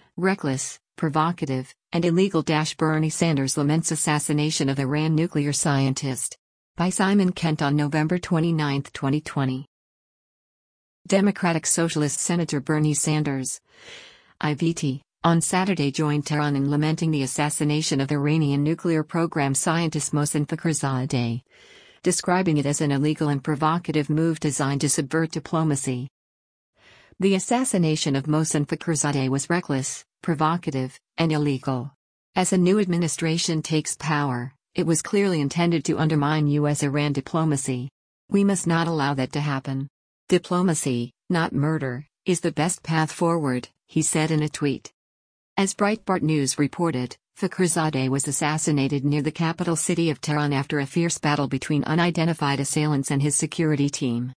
Reckless, provocative, and illegal. Bernie Sanders laments assassination of Iran nuclear scientist. By Simon Kent on November 29, 2020. Democratic Socialist Senator Bernie Sanders, IVT, on Saturday joined Tehran in lamenting the assassination of Iranian nuclear program scientist Mohsen Fakhrizadeh, describing it as an illegal and provocative move designed to subvert diplomacy. The assassination of Mohsen Fakhrizadeh was reckless, provocative, and illegal. As a new administration takes power, it was clearly intended to undermine U.S.-Iran diplomacy. We must not allow that to happen. Diplomacy, not murder, is the best path forward, he said in a tweet. As Breitbart News reported, Fakhrizadeh was assassinated near the capital city of Tehran after a fierce battle between unidentified assailants and his security team.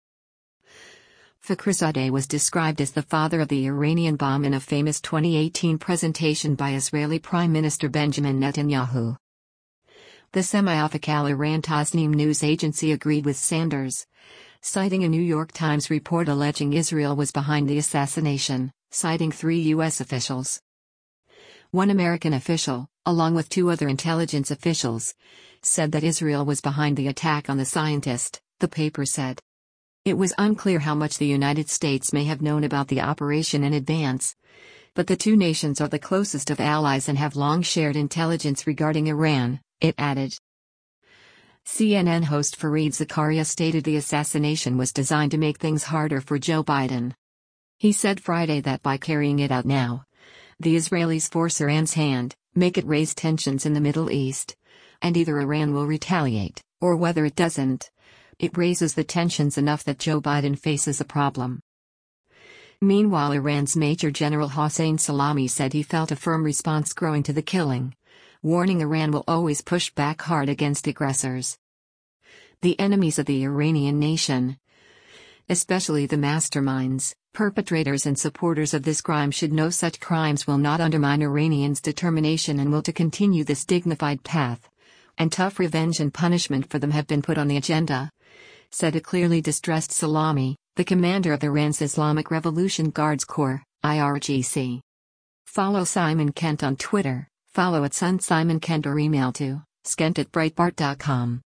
Fakhrizadeh was described as the father of the Iranian bomb in a famous 2018 presentation by Israeli Prime Minister Benjamin Netanyahu. The semi-official Iran Tasnim news agency agreed with Sanders, citing a New York Times report alleging Israel was behind the assassination, citing 3 U.S. officials. One American official, along with 2 other intelligence officials, said that Israel was behind the attack on the scientist, the paper said. It was unclear how much the United States may have known about the operation in advance, but the 2 nations are the closest of allies and have long shared intelligence regarding Iran, it added. CNN host Fareed Zakaria stated the assassination was designed to make things harder for Joe Biden. He said Friday that by carrying it out now, the Israelis force Iran's hand, make it raise tensions in the Middle East, and either Iran will retaliate, or whether it doesn't, it raises the tensions enough that Joe Biden faces a problem. Meanwhile, Iran's Major General Hossein Salami said he felt a firm response growing to the killing, warning Iran will always push back hard against aggressors. The enemies of the Iranian nation, especially the masterminds, perpetrators and supporters of this crime, should know such crimes will not undermine Iranians' determination and will to continue this dignified path, and tough revenge and punishment for them have been put on the agenda, said a clearly distressed Salami, the commander of Iran's Islamic Revolution Guards Corps, IRGC. Follow Simon Kent on Twitter, follow @SunSimonKent or email to skent@breitbart.com.